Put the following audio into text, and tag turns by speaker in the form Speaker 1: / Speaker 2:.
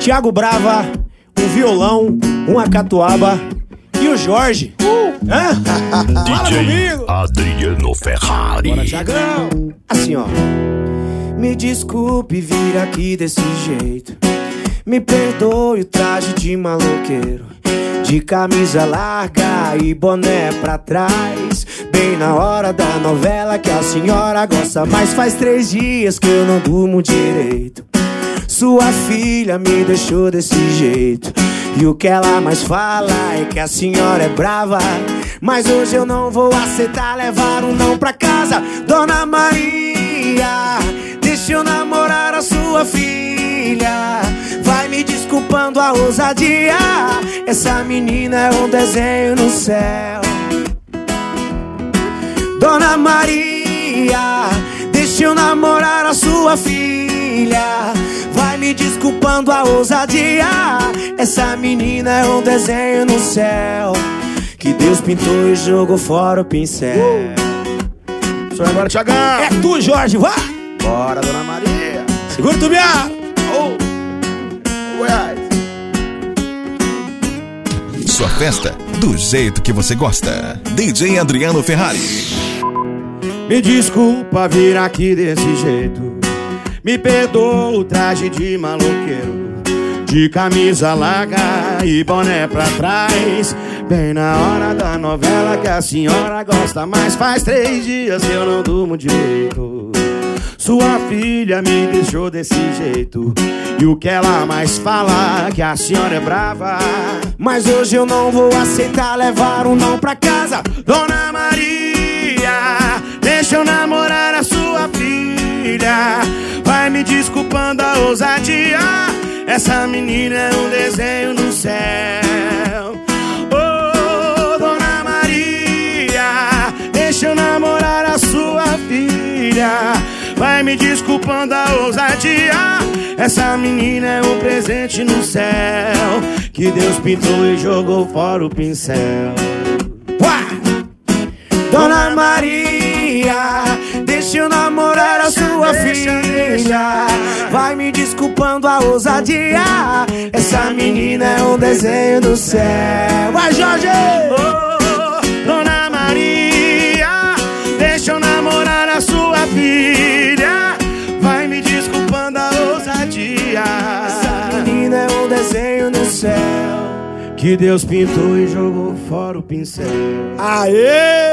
Speaker 1: Thiago Brava, um violão, uma catuaba e o Jorge. Fala comigo!
Speaker 2: Adriano Ferrari.
Speaker 1: Bora, Thiagão! Assim, ó. Me desculpe vir aqui desse jeito. Me perdoe o traje de maloqueiro, de camisa larga e boné pra trás, bem na hora da novela que a senhora gosta mais. Faz 3 dias que eu não durmo direito. Sua filha me deixou desse jeito, e o que ela mais fala é que a senhora é brava. Mas hoje eu não vou aceitar levar um não pra casa. Dona Maria, deixa eu namorar a sua filha. Vai me desculpando a ousadia, essa menina é um desenho no céu. Dona Maria, deixa eu namorar a sua filha. Vai me desculpando a ousadia, essa menina é um desenho no céu, que Deus pintou e jogou fora o pincel.
Speaker 3: Só agora, Thiagão.
Speaker 1: É tu, Jorge, vai!
Speaker 3: Bora, Dona Maria.
Speaker 1: Segura o tubiá!
Speaker 3: Goiás.
Speaker 2: Sua festa do jeito que você gosta. DJ Adriano Ferrari.
Speaker 3: Me desculpa vir aqui desse jeito. Me perdoa o traje de maloqueiro, de camisa larga e boné pra trás, bem na hora da novela que a senhora gosta mais. Faz 3 dias que eu não durmo direito. Sua filha me deixou desse jeito, e o que ela mais fala é que a senhora é brava.
Speaker 1: Mas hoje eu não vou aceitar levar um não pra casa.
Speaker 3: Dona Maria, deixa eu namorar a sua filha. Vai me desculpando a ousadia, essa menina é um desenho no céu. Oh, Dona Maria, deixa eu namorar a sua filha. Vai me desculpando a ousadia, essa menina é um presente no céu, que Deus pintou e jogou fora o pincel.
Speaker 1: Dona Maria, deixa eu namorar a sua filha. Vai me desculpando a ousadia, essa menina é um desenho do céu. Vai, Jorge!
Speaker 3: Oh, Dona Maria, deixa eu namorar a sua filha. Vai me desculpando a ousadia,
Speaker 1: essa menina é um desenho no céu,
Speaker 3: que Deus pintou e jogou fora o pincel.
Speaker 1: Aê!